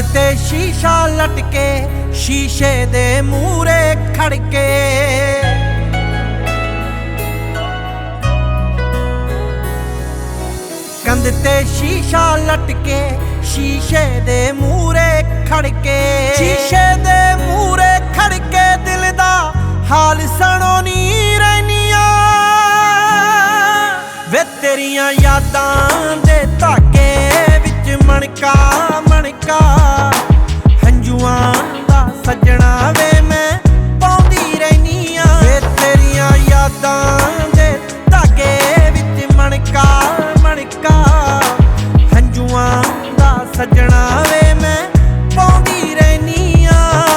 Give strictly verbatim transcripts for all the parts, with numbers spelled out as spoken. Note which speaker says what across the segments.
Speaker 1: ते शीशा लटके शीशे दे मूरे खड़के कंध ते शीशा लटके शीशे दे मूरे खड़के शीशे दे मूरे खड़के दिल दा हाल सनोनी रहनिया वे तेरियां यादां दे धागे विच मणका मणका हंजुआं दा सजना वे मैं पाउंदी रहनिया वे तेरियां यादां दे धागे विच मणका मणका हंजुआं दा सजना वे मैं पाउंदी रहनिया।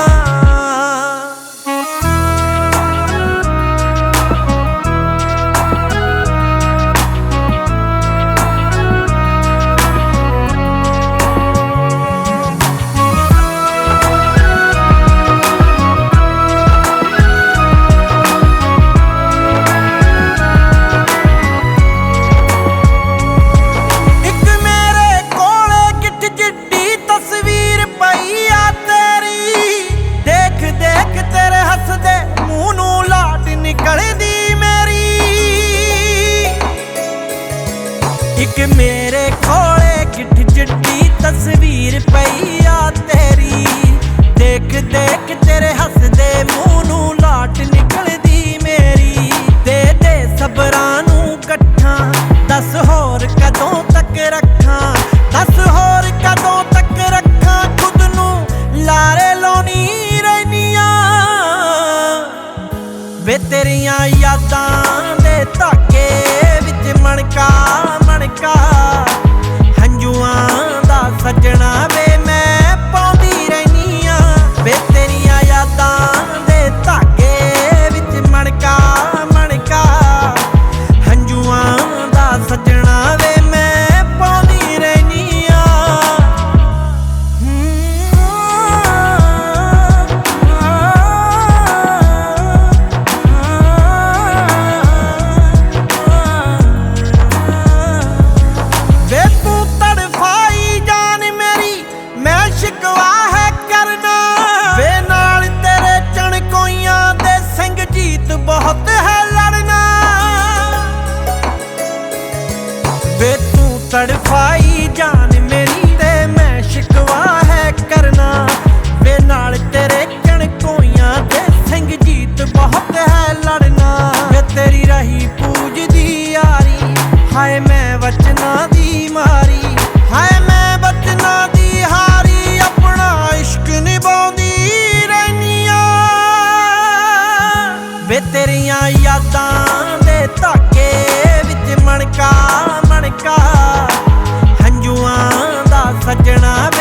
Speaker 1: एक मेरे खोले गिठ जिड्डी तस्वीर पई आ तेरी देख देख तेरे हसदे मुंह नू लाट निकलदी मेरी दे दे सबरां नू कट्ठा दस होर कदों तक रखां दस होर कदों तक रखां खुद नू लारे लाउणी रहनिया वे तेरियां यादां दे धागे विच मणका मणका हंजुआं दा सजना वे मैं पाउंदी रहनिया वे तेरियां यादां दे धागे विच मणका मणका हंजुआं दा सजना वे मैं पाउंदी रहनिया। बहुत है लड़ना वे तू तड़फाई जान मेरी ते मैं शिकवा है करना वे नाल तेरे कणकोइयां ते सिंह जीत बहुत है लड़ना वे तेरी रही पूजदी यारी हाय मैं वचना दी मारी हाय मैं वचना दी हारी अपना इश्क निभाउंदी रहनिया वे तेरियां यादां दे धागे विच मणका मणका हंजुआं दा सजना